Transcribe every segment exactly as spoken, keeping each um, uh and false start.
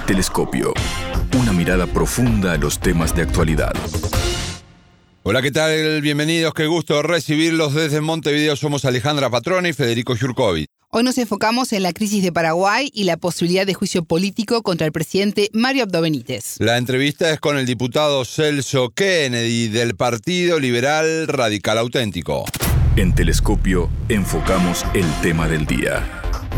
Telescopio. Una mirada profunda a los temas de actualidad. Hola, ¿qué tal? Bienvenidos, qué gusto recibirlos desde Montevideo. Somos Alejandra Patrone y Federico Jurkovic. Hoy nos enfocamos en la crisis de Paraguay y la posibilidad de juicio político contra el presidente Mario Abdo Benítez. La entrevista es con el diputado Celso Kennedy del Partido Liberal Radical Auténtico. En Telescopio enfocamos el tema del día.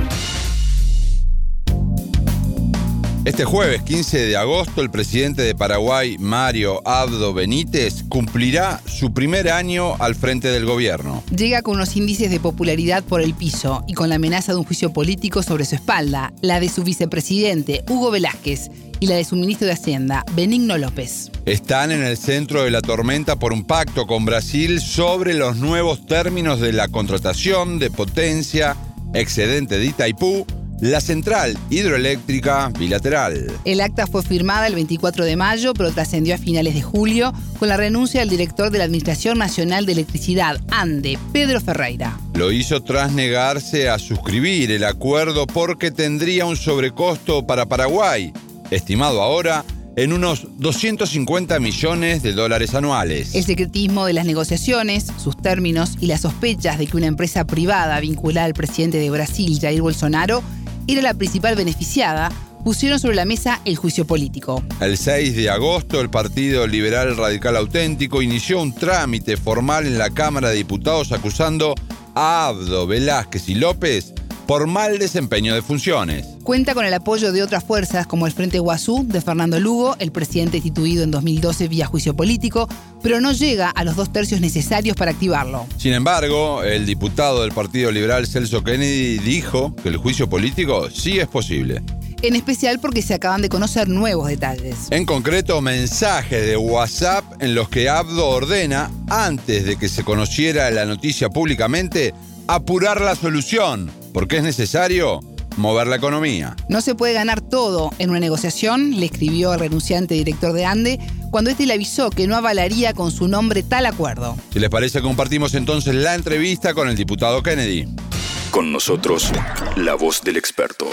Este jueves quince de agosto, el presidente de Paraguay, Mario Abdo Benítez, cumplirá su primer año al frente del gobierno. Llega con unos índices de popularidad por el piso y con la amenaza de un juicio político sobre su espalda, la de su vicepresidente, Hugo Velázquez, y la de su ministro de Hacienda, Benigno López. Están en el centro de la tormenta por un pacto con Brasil sobre los nuevos términos de la contratación de potencia excedente de Itaipú, la central hidroeléctrica bilateral. El acta fue firmada el veinticuatro de mayo, pero trascendió a finales de julio con la renuncia del director de la Administración Nacional de Electricidad, ANDE, Pedro Ferreira. Lo hizo tras negarse a suscribir el acuerdo porque tendría un sobrecosto para Paraguay, estimado ahora en unos doscientos cincuenta millones de dólares anuales. El secretismo de las negociaciones, sus términos y las sospechas de que una empresa privada vinculada al presidente de Brasil, Jair Bolsonaro, era la principal beneficiada, pusieron sobre la mesa el juicio político. El seis de agosto, el Partido Liberal Radical Auténtico inició un trámite formal en la Cámara de Diputados acusando a Abdo, Velázquez y López por mal desempeño de funciones. Cuenta con el apoyo de otras fuerzas como el Frente Guazú de Fernando Lugo, el presidente destituido en dos mil doce vía juicio político, pero no llega a los dos tercios necesarios para activarlo. Sin embargo, el diputado del Partido Liberal Celso Kennedy dijo que el juicio político sí es posible. En especial porque se acaban de conocer nuevos detalles. En concreto, mensajes de WhatsApp en los que Abdo ordena, antes de que se conociera la noticia públicamente, apurar la solución, porque es necesario mover la economía. No se puede ganar todo en una negociación, le escribió al renunciante director de ANDE, cuando este le avisó que no avalaría con su nombre tal acuerdo. Si les parece, compartimos entonces la entrevista con el diputado Kennedy. Con nosotros, la voz del experto.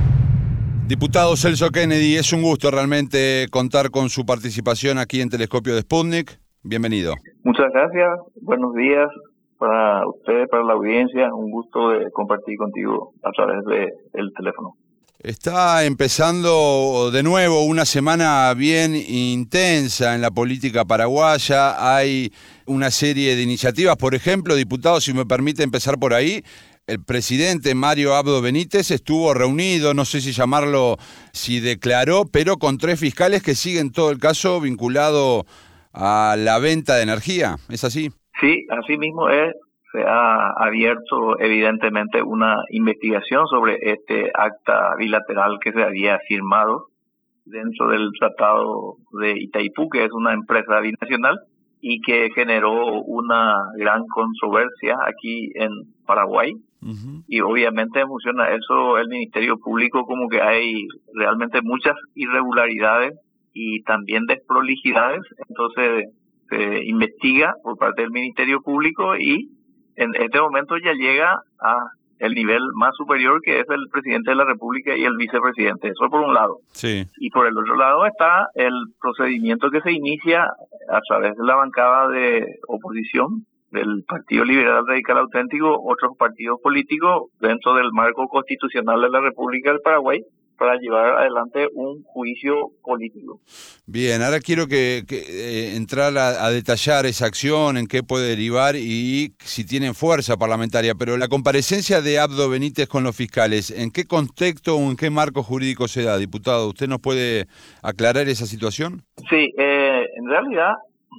Diputado Celso Kennedy, es un gusto realmente contar con su participación aquí en Telescopio de Sputnik. Bienvenido. Muchas gracias, buenos días para ustedes, para la audiencia. Un gusto de compartir contigo a través del teléfono. Está empezando de nuevo una semana bien intensa en la política paraguaya. Hay una serie de iniciativas. Por ejemplo, diputado, si me permite empezar por ahí, el presidente Mario Abdo Benítez estuvo reunido, no sé si llamarlo, si declaró, pero con tres fiscales que siguen todo el caso vinculado a la venta de energía. ¿Es así? Sí, así mismo es. Se ha abierto evidentemente una investigación sobre este acta bilateral que se había firmado dentro del Tratado de Itaipú, que es una empresa binacional y que generó una gran controversia aquí en Paraguay. Uh-huh. Y obviamente funciona eso el Ministerio Público como que hay realmente muchas irregularidades y también desprolijidades. Entonces se investiga por parte del Ministerio Público y en este momento ya llega a el nivel más superior, que es el presidente de la República y el vicepresidente. Eso por un lado. Sí. Y por el otro lado está el procedimiento que se inicia a través de la bancada de oposición del Partido Liberal Radical Auténtico, otros partidos políticos dentro del marco constitucional de la República del Paraguay, para llevar adelante un juicio político. Bien, ahora quiero que, que eh, entrar a, a detallar esa acción, en qué puede derivar y si tienen fuerza parlamentaria, pero la comparecencia de Abdo Benítez con los fiscales, ¿en qué contexto o en qué marco jurídico se da, diputado? ¿Usted nos puede aclarar esa situación? Sí, eh, en realidad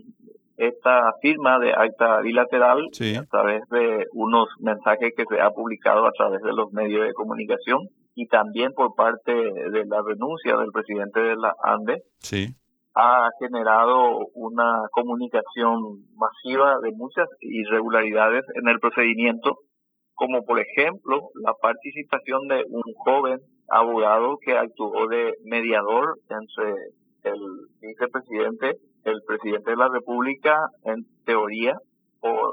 esta firma de acta bilateral, sí, a través de unos mensajes que se ha publicado a través de los medios de comunicación, y también por parte de la renuncia del presidente de la ANDE, sí, ha generado una comunicación masiva de muchas irregularidades en el procedimiento, como por ejemplo la participación de un joven abogado que actuó de mediador entre el vicepresidente, el presidente de la República, en teoría, por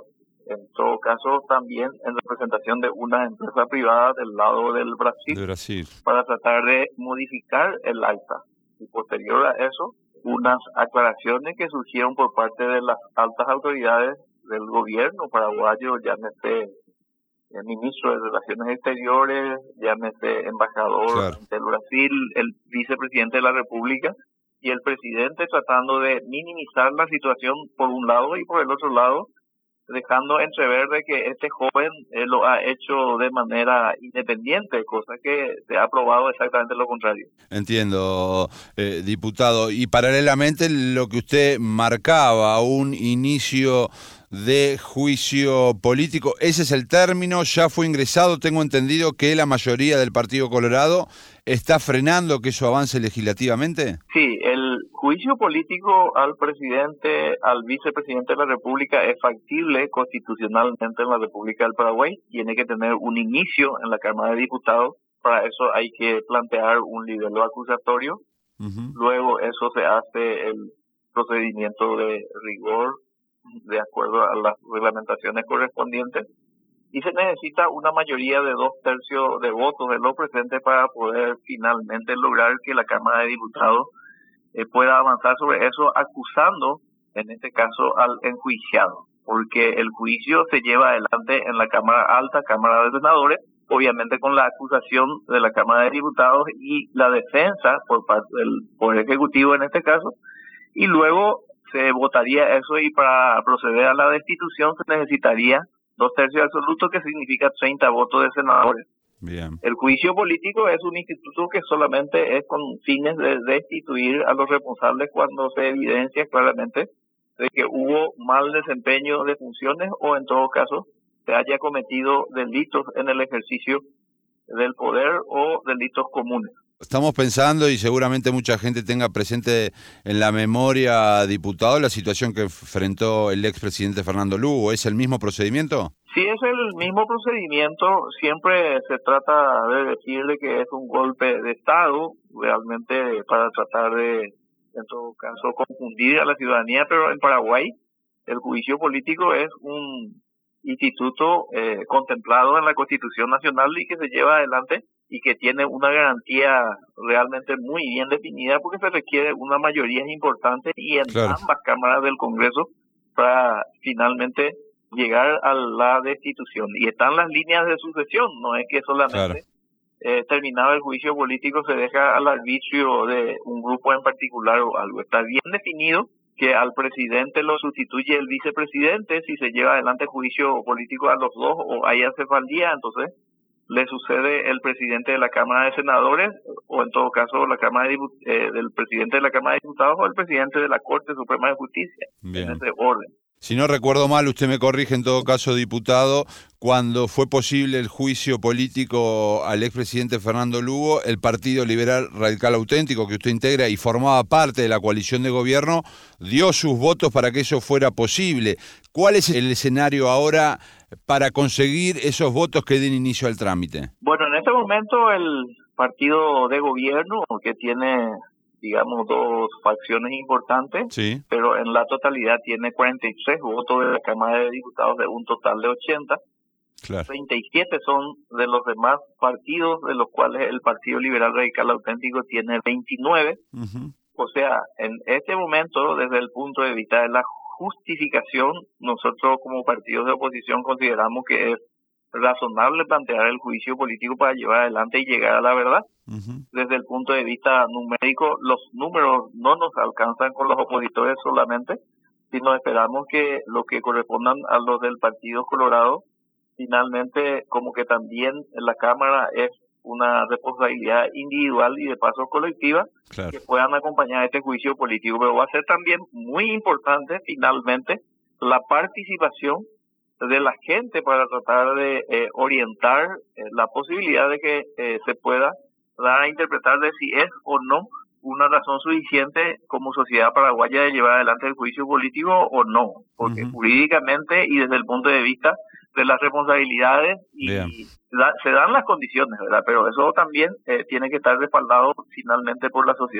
en todo caso también en representación de una empresa privada del lado del Brasil, de Brasil, para tratar de modificar el acta. Y posterior a eso, unas aclaraciones que surgieron por parte de las altas autoridades del gobierno paraguayo, llámese el ministro de Relaciones Exteriores, llámese embajador claro. del Brasil, el vicepresidente de la República y el presidente, tratando de minimizar la situación por un lado y por el otro lado dejando entrever de que este joven eh, lo ha hecho de manera independiente, cosa que se ha probado exactamente lo contrario. Entiendo, eh, diputado. Y paralelamente lo que usted marcaba, un inicio de juicio político, ese es el término, ya fue ingresado, tengo entendido que la mayoría del Partido Colorado está frenando que eso avance legislativamente. Sí, el juicio político al presidente, al vicepresidente de la República es factible constitucionalmente en la República del Paraguay, tiene que tener un inicio en la Cámara de Diputados, para eso hay que plantear un libelo acusatorio, uh-huh. Luego eso se hace el procedimiento de rigor de acuerdo a las reglamentaciones correspondientes y se necesita una mayoría de dos tercios de votos de los presentes para poder finalmente lograr que la Cámara de Diputados eh, pueda avanzar sobre eso, acusando en este caso al enjuiciado, porque el juicio se lleva adelante en la Cámara Alta, Cámara de Senadores, obviamente con la acusación de la Cámara de Diputados y la defensa por parte del Poder Ejecutivo en este caso, y luego se votaría eso y para proceder a la destitución se necesitaría dos tercios absolutos, que significa treinta votos de senadores. Bien. El juicio político es un instituto que solamente es con fines de destituir a los responsables cuando se evidencia claramente de que hubo mal desempeño de funciones o en todo caso se haya cometido delitos en el ejercicio del poder o delitos comunes. Estamos pensando, y seguramente mucha gente tenga presente en la memoria, diputado, la situación que enfrentó el expresidente Fernando Lugo. ¿Es el mismo procedimiento? Sí, es el mismo procedimiento. Siempre se trata de decirle que es un golpe de Estado, realmente para tratar de, en todo caso, confundir a la ciudadanía, pero en Paraguay el juicio político es un instituto eh, contemplado en la Constitución Nacional y que se lleva adelante y que tiene una garantía realmente muy bien definida porque se requiere una mayoría importante y en claro. ambas cámaras del Congreso para finalmente llegar a la destitución. Y están las líneas de sucesión, no es que solamente claro. eh, terminado el juicio político se deja al arbitrio de un grupo en particular o algo. Está bien definido que al presidente lo sustituye el vicepresidente si se lleva adelante juicio político a los dos o hay cefalía, entonces le sucede el presidente de la Cámara de Senadores o en todo caso la Cámara de Diput- eh, del presidente de la Cámara de Diputados o el presidente de la Corte Suprema de Justicia. Bien. En ese orden. Si no recuerdo mal, usted me corrige en todo caso, diputado, cuando fue posible el juicio político al expresidente Fernando Lugo, el Partido Liberal Radical Auténtico, que usted integra y formaba parte de la coalición de gobierno, dio sus votos para que eso fuera posible. ¿Cuál es el escenario ahora para conseguir esos votos que den inicio al trámite? Bueno, en este momento el partido de gobierno, que tiene, digamos, dos facciones importantes, sí. pero en la totalidad tiene cuarenta y tres votos de la Cámara de Diputados de un total de ochenta. Claro. treinta y siete son de los demás partidos, de los cuales el Partido Liberal Radical Auténtico tiene veintinueve. Uh-huh. O sea, en este momento, desde el punto de vista de la justificación, nosotros como partidos de oposición consideramos que es razonable plantear el juicio político para llevar adelante y llegar a la verdad. Uh-huh. Desde el punto de vista numérico, los números no nos alcanzan con los opositores solamente, sino esperamos que lo que correspondan a los del Partido Colorado, finalmente como que también en la Cámara es una responsabilidad individual y de paso colectiva, claro. que puedan acompañar este juicio político, pero va a ser también muy importante finalmente la participación de la gente para tratar de eh, orientar eh, la posibilidad de que eh, se pueda dar a interpretar de si es o no una razón suficiente como sociedad paraguaya de llevar adelante el juicio político o no, porque uh-huh. jurídicamente y desde el punto de vista de las responsabilidades y, y da, se dan las condiciones, ¿verdad? Pero eso también eh, tiene que estar respaldado finalmente por la sociedad.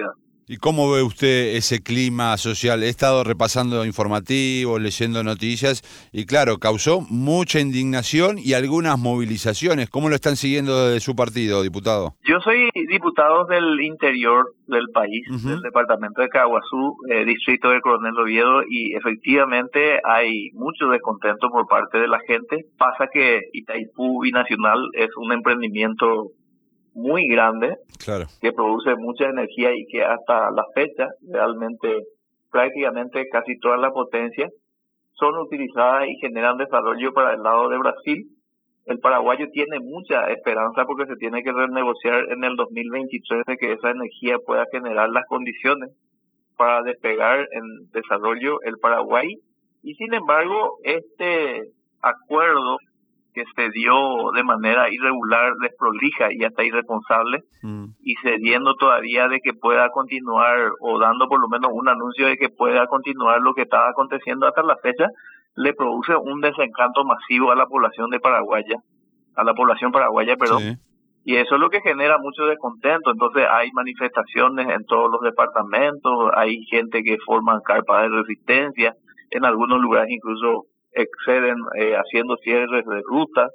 ¿Y cómo ve usted ese clima social? He estado repasando informativos, leyendo noticias, y claro, causó mucha indignación y algunas movilizaciones. ¿Cómo lo están siguiendo desde su partido, diputado? Yo soy diputado del interior del país, uh-huh. del departamento de Caguazú, eh, distrito de Coronel Oviedo, y efectivamente hay mucho descontento por parte de la gente. Pasa que Itaipú Binacional es un emprendimiento muy grande, claro, que produce mucha energía y que hasta la fecha realmente prácticamente casi todas las potencias son utilizadas y generan desarrollo para el lado de Brasil. El paraguayo tiene mucha esperanza porque se tiene que renegociar en el dos mil veintitrés de que esa energía pueda generar las condiciones para despegar en desarrollo el Paraguay, y sin embargo este acuerdo que se dio de manera irregular, desprolija y hasta irresponsable, mm. y cediendo todavía de que pueda continuar, o dando por lo menos un anuncio de que pueda continuar lo que estaba aconteciendo hasta la fecha, le produce un desencanto masivo a la población de Paraguaya, a la población paraguaya, perdón, sí. Y eso es lo que genera mucho descontento. Entonces hay manifestaciones en todos los departamentos, hay gente que forman carpas de resistencia, en algunos lugares incluso exceden eh, haciendo cierres de rutas,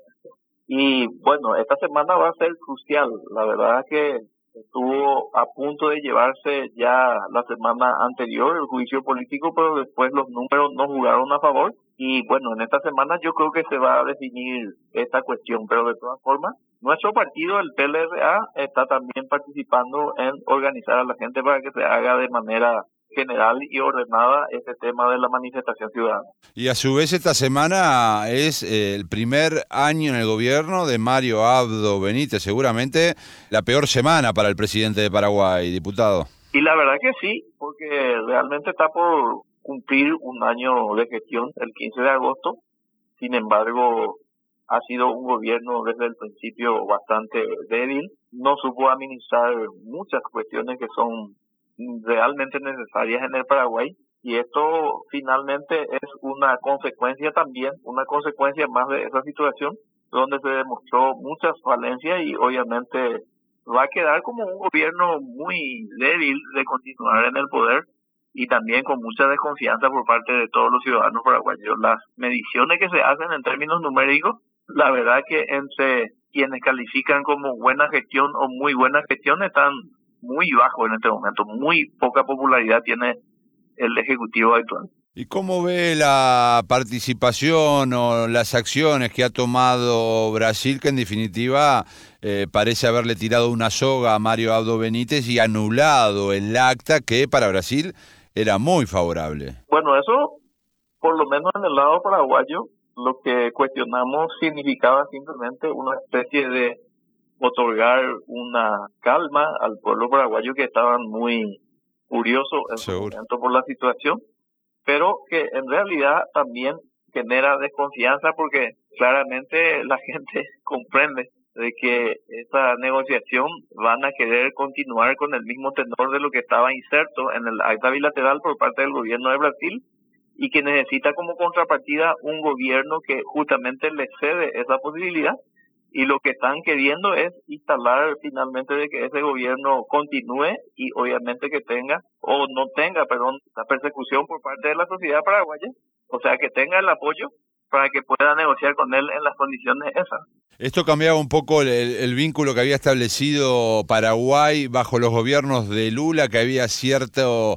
y bueno, esta semana va a ser crucial. La verdad es que estuvo a punto de llevarse ya la semana anterior el juicio político, pero después los números no jugaron a favor, y bueno, en esta semana yo creo que se va a definir esta cuestión. Pero de todas formas, nuestro partido, el P L R A, está también participando en organizar a la gente para que se haga de manera general y ordenada este tema de la manifestación ciudadana. Y a su vez esta semana es eh, el primer año en el gobierno de Mario Abdo Benítez, seguramente la peor semana para el presidente de Paraguay, diputado. Y la verdad que sí, porque realmente está por cumplir un año de gestión el quince de agosto, sin embargo ha sido un gobierno desde el principio bastante débil, no supo administrar muchas cuestiones que son realmente necesarias en el Paraguay, y esto finalmente es una consecuencia también, una consecuencia más de esa situación, donde se demostró muchas falencias, y obviamente va a quedar como un gobierno muy débil de continuar en el poder, y también con mucha desconfianza por parte de todos los ciudadanos paraguayos. Las mediciones que se hacen en términos numéricos, la verdad que entre quienes califican como buena gestión o muy buena gestión están muy bajo en este momento, muy poca popularidad tiene el Ejecutivo actual. ¿Y cómo ve la participación o las acciones que ha tomado Brasil, que en definitiva eh, parece haberle tirado una soga a Mario Abdo Benítez y anulado el acta que para Brasil era muy favorable? Bueno, eso, por lo menos en el lado paraguayo, lo que cuestionamos significaba simplemente una especie de otorgar una calma al pueblo paraguayo, que estaban muy furiosos en su momento por la situación, pero que en realidad también genera desconfianza, porque claramente la gente comprende de que esa negociación van a querer continuar con el mismo tenor de lo que estaba inserto en el acta bilateral por parte del gobierno de Brasil, y que necesita como contrapartida un gobierno que justamente le cede esa posibilidad. Y lo que están queriendo es instalar finalmente de que ese gobierno continúe, y obviamente que tenga, o no tenga, perdón, la persecución por parte de la sociedad paraguaya, o sea, que tenga el apoyo para que pueda negociar con él en las condiciones esas. Esto cambiaba un poco el, el vínculo que había establecido Paraguay bajo los gobiernos de Lula, que había cierto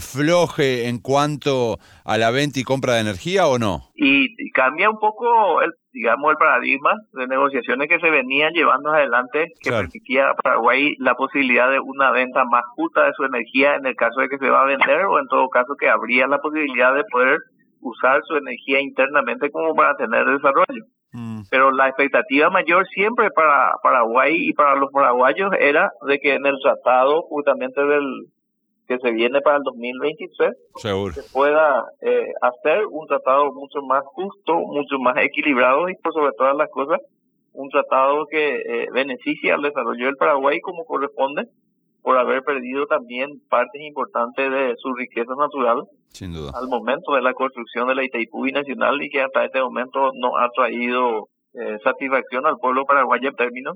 afloje en cuanto a la venta y compra de energía, ¿o no? Y cambia un poco el, digamos, el paradigma de negociaciones que se venían llevando adelante, que claro, permitía a Paraguay la posibilidad de una venta más justa de su energía en el caso de que se va a vender, o en todo caso que habría la posibilidad de poder usar su energía internamente como para tener desarrollo. Mm. Pero la expectativa mayor siempre para Paraguay y para los paraguayos era de que en el tratado justamente del que se viene para el dos mil veintitrés Seguro. se pueda eh, hacer un tratado mucho más justo, mucho más equilibrado, y por sobre todas las cosas un tratado que eh, beneficie al desarrollo del Paraguay como corresponde, por haber perdido también partes importantes de su riqueza natural. Sin duda. Al momento de la construcción de la Itaipú Binacional, y que hasta este momento no ha traído eh, satisfacción al pueblo paraguayo en términos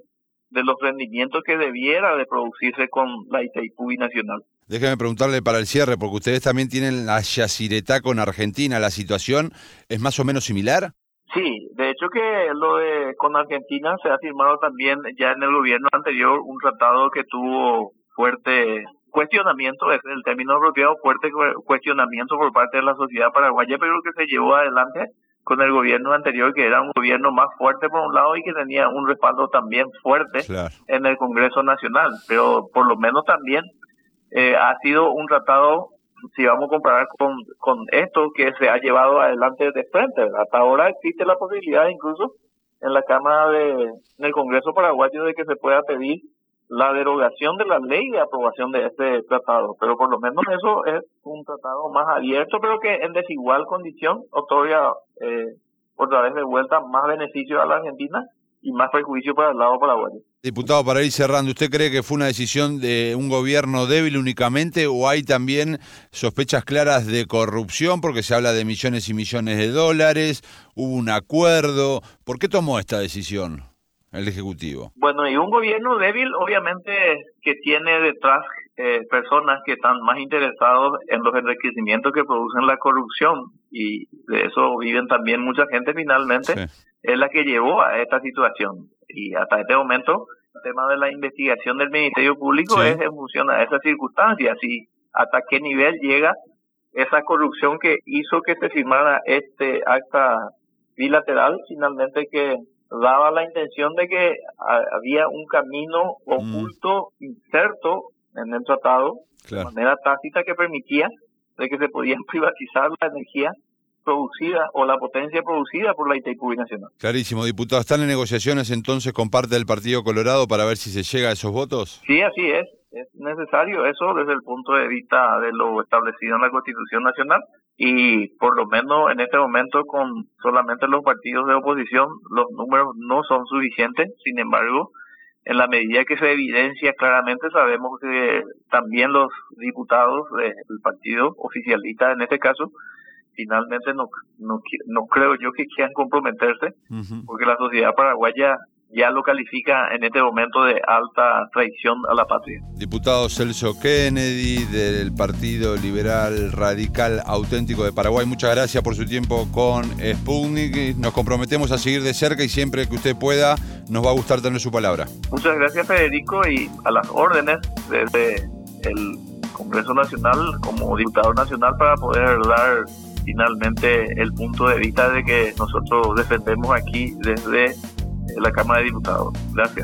de los rendimientos que debiera de producirse con la Itaipú binacional. Déjeme preguntarle para el cierre, porque ustedes también tienen la Yacyretá con Argentina. ¿La situación es más o menos similar? Sí, de hecho que lo de con Argentina se ha firmado también ya en el gobierno anterior un tratado que tuvo fuerte cuestionamiento, es el término apropiado, fuerte cuestionamiento por parte de la sociedad paraguaya, pero que se llevó adelante con el gobierno anterior, que era un gobierno más fuerte por un lado y que tenía un respaldo también fuerte claro. en el Congreso Nacional, pero por lo menos también eh, ha sido un tratado, si vamos a comparar con, con esto, que se ha llevado adelante de frente. Hasta ahora existe la posibilidad incluso en la Cámara de, en el Congreso paraguayo, de que se pueda pedir la derogación de la ley de aprobación de este tratado, pero por lo menos eso es un tratado más abierto, pero que en desigual condición otorga eh, otra vez de vuelta más beneficios a la Argentina y más perjuicio para el lado paraguayo. Diputado, para ir cerrando, ¿usted cree que fue una decisión de un gobierno débil únicamente o hay también sospechas claras de corrupción? Porque se habla de millones y millones de dólares, hubo un acuerdo. ¿Por qué tomó esta decisión el Ejecutivo? Bueno, y un gobierno débil obviamente que tiene detrás eh, personas que están más interesados en los enriquecimientos que producen la corrupción, y de eso viven también mucha gente finalmente, sí. es la que llevó a esta situación. Y hasta este momento el tema de la investigación del Ministerio Público sí. es en función a esas circunstancias y hasta qué nivel llega esa corrupción que hizo que se firmara este acta bilateral, finalmente que daba la intención de que había un camino oculto, mm. inserto en el tratado, claro. de manera tácita, que permitía de que se podían privatizar la energía producida o la potencia producida por la Itaipú binacional. Clarísimo, diputado. ¿Están en negociaciones entonces con parte del Partido Colorado para ver si se llega a esos votos? Sí, así es. Es necesario eso desde el punto de vista de lo establecido en la Constitución Nacional, y por lo menos en este momento con solamente los partidos de oposición los números no son suficientes. Sin embargo, en la medida que se evidencia claramente, sabemos que también los diputados del partido oficialista en este caso finalmente no no, no creo yo que quieran comprometerse, uh-huh. porque la sociedad paraguaya ya lo califica en este momento de alta traición a la patria. Diputado Celso Kennedy, del Partido Liberal Radical Auténtico de Paraguay, muchas gracias por su tiempo con Sputnik. Nos comprometemos a seguir de cerca y siempre que usted pueda nos va a gustar tener su palabra. Muchas gracias, Federico, y a las órdenes desde el Congreso Nacional como diputado nacional para poder dar finalmente el punto de vista de que nosotros defendemos aquí desde la Cámara de Diputados. Gracias.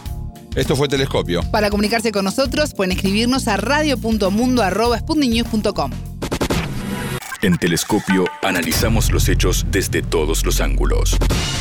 Esto fue Telescopio. Para comunicarse con nosotros pueden escribirnos a radio punto mundo arroba sputnik news punto com. En Telescopio analizamos los hechos desde todos los ángulos.